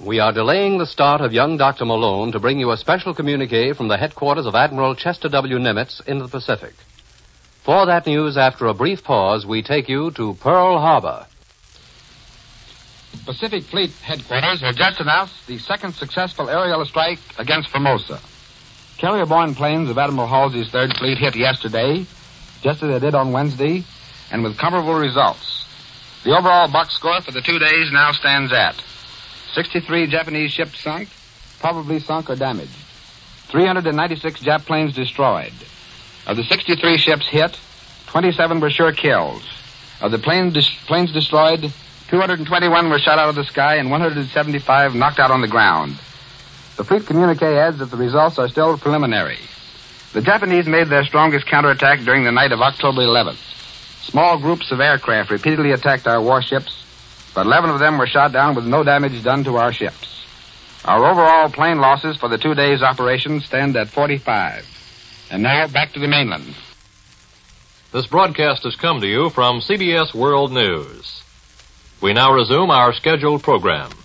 we are delaying the start of young Dr. Malone to bring you a special communique from the headquarters of Admiral Chester W. Nimitz in the Pacific. For that news, after a brief pause, we take you to Pearl Harbor. Pacific Fleet headquarters have just announced the second successful aerial strike against Formosa. Carrier-borne planes of Admiral Halsey's Third Fleet hit yesterday, just as they did on Wednesday, and with comparable results. The overall box score for the 2 days now stands at 63 Japanese ships sunk, probably sunk or damaged. 396 Jap planes destroyed. Of the 63 ships hit, 27 were sure kills. Of the planes destroyed, 221 were shot out of the sky and 175 knocked out on the ground. The fleet communique adds that the results are still preliminary. The Japanese made their strongest counterattack during the night of October 11th. Small groups of aircraft repeatedly attacked our warships, but 11 of them were shot down with no damage done to our ships. Our overall plane losses for the 2 days' operation stand at 45. And now, back to the mainland. This broadcast has come to you from CBS World News. We now resume our scheduled program.